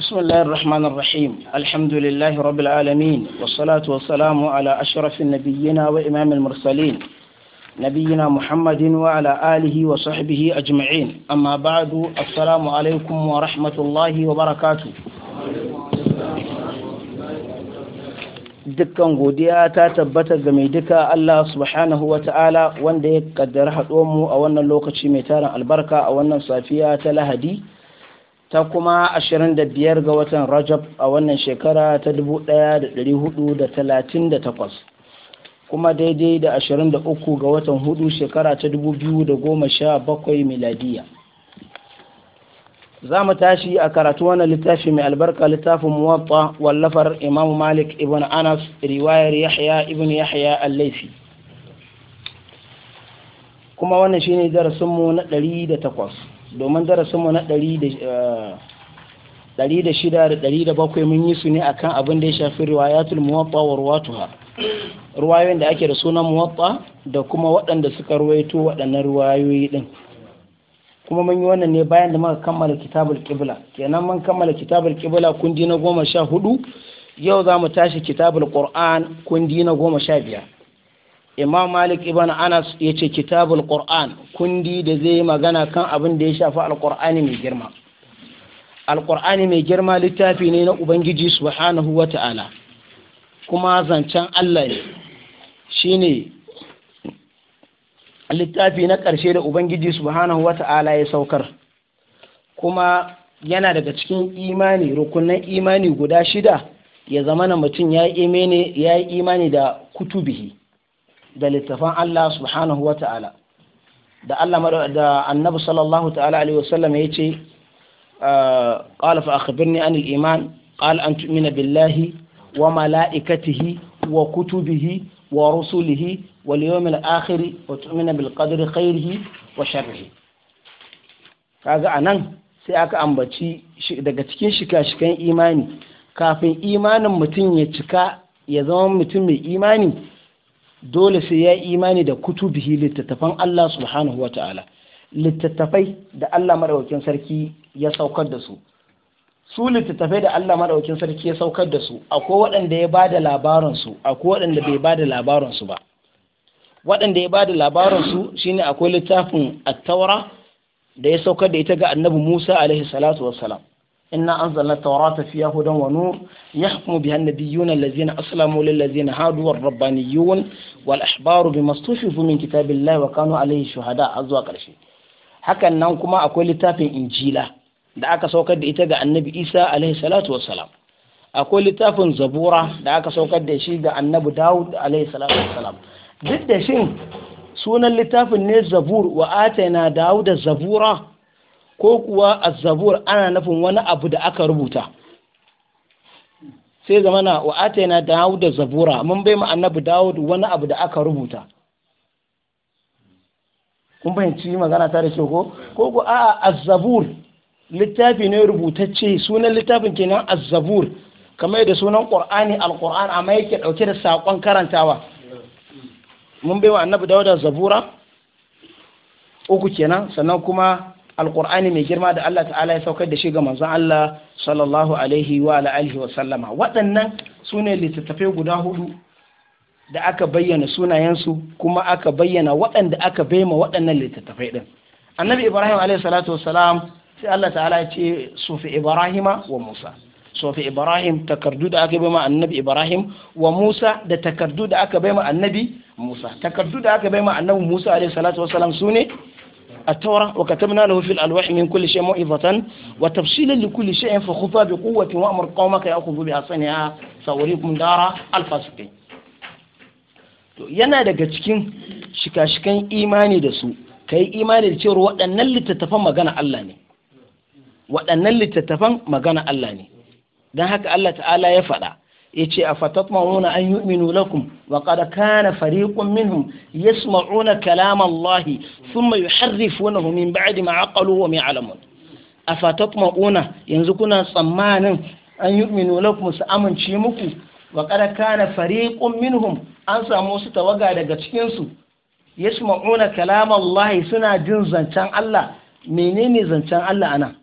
بسم الله الرحمن الرحيم الحمد لله رب العالمين والصلاة والسلام على أشرف النبيين وإمام المرسلين نبينا محمد وعلى آله وصحبه أجمعين أما بعد السلام عليكم ورحمة الله وبركاته dukkan godiya ta tabbata ga mai duka Allah subhanahu wa ta'ala wanda ya kaddara haɗuwanmu a wannan lokaci mai tarin albarka a wannan safiya ta lahadi ta kuma 25 ga watan rajab a wannan shekara ta 1438 kuma daidai da 23 ga watan hudu shekara ta 2017 miladiya. za mu tashi a karatu wannan littafi mai albarka littafin muwatta wallafar imamu malik ibn anas riwayar yahya ibn yahya al-laifi kuma wannan shine darasinmu na 108 domin darasinmu na 106 da 107 mun yi su ne akan abin da ya shafi riwayatul muwatta wa ruwatuha ruwayoyin da ake da sunan muwatta da kuma waɗanda suka ruwaito waɗannan ruwayoyi din kuma mun yi wannan ne bayan da muka kammala kitabul qibla kenan mun kammala kitabul qibla kundi na 14 yau za mu tashi kitabul qur'an kundi na 15 imam malik ibn anas ya ce kitabul qur'an kundi da zai magana kan abin da ya shafi alqur'ani mai girma alqur'ani mai girma littafi ne na ubangiji subhanahu wata'ala kuma zancen Allah ne shine littafi na ƙarshe da ubangiji subhanahu wata'ala ya saukar kuma yana daga cikin imani rukunan imani guda 6 ya zama na mutum ya yi imani da kutubihi da littafan Allah subhanahu wata'ala da Allah da annabi sallallahu ta'ala alaihi wasallam ya ce qala fa akhbirni anil iman qala an tu'mina billahi wa malaikatihi wa kutubihi wa rusulihi wal yawmil akhir wa tu'mina bil qadri khairihi wa sharrihi. Kaga anan sai aka ambaci daga cikin shika-shikan imani kafin imanin mutum ya cika ya zama mutum mai imani dole sai ya imani da kutubihi littattafan Allah subhanahu wata'ala littattafai da Allah madaukakin sarki ya saukar da su littattafai da Allah madaukakin sarki ya saukar da su akwai waɗanda ya bada labarin su akwai waɗanda bai bada labarin su ba waɗanda ya bada labarin su shine akwai littafin at-taura da ya saukar da ita ga annabi Musa alaihi salatu wassalam inna anzalna at-taurata fiha hudan wa nur yahkumu biha an-nabiyyuna allazina aslamu lil ladzina hadu war-rabbaniyyun wal ahbaru bima stufizu min kitabillahi wa kanu alaihi shuhada azwa karshe hakan nan kuma akwai littafin injila da aka saukar da ita ga annabi Isa alaihi salatu wassalam akwai littafin zabura da aka saukar da shi ga annabi Dawud alaihi salatu wassalam duk da shin sunan littafin ne zabur wa atayna Dawud zabura ko kuwa az-zabur ana nufin wani abu da aka rubuta sai zamana wa atayna Dawud zabura mun bai mu annabi Dawud wani abu da aka rubuta kun fahimci magana ta da ko ko a'a az-zabur littafi ne rubutacce sunan littafin kenan az-zabur kamar da sunan qur'ani al-qur'an amma yake dauke da sakon karantawa mun bai wa annabi Dawud zabura uku kenan sannan kuma al-qur'ani mai girma da Allah ta'ala ya saukar da shi ga manzon Allah sallallahu alaihi wa alihi wa sallama waɗannan sune littattafai guda 4 da aka bayyana sunayensu kuma aka bayyana waɗanda aka baima waɗannan littattafai din annabi Ibrahim alaihi salatu wassalam sai Allah ta'ala ya ce sufi Ibrahima wa Musa sufi Ibrahim takardu da aka bai ma annabi Ibrahim wa Musa da takardu da aka bai ma annabi Musa takardu da aka bai ma annabi Musa alaihi salatu wassalam sune at-taura wa katabna lahu fil alwah min kulli shay'in mau'izatan wa tafsilan li kulli shay'in fa khudha bi quwwatin wa amr qaumaka ya'khudhu bi ahsaniha sawrikum dara al-fasiqin to yana daga cikin shika-shikan imani da su kai imani da cewa waɗannan littattafan magana Allah ne waɗannan littattafan magana Allah ne don haka Allah ta'ala ya faɗa ya ce a fatatma'una an yu'minu lakum wa qad kana fariqun minhum yasma'una kalama Allah thumma yuharrifunahu min ba'di ma aqalu wa ma ya'lamun a fatatma'una yanzu kuna tsammanin an yu'minu lakum su amince muku wa qad kana fariqun minhum an samu su tawaga daga cikin su yasma'una kalama Allah suna jin zancen Allah menene zancen Allah anan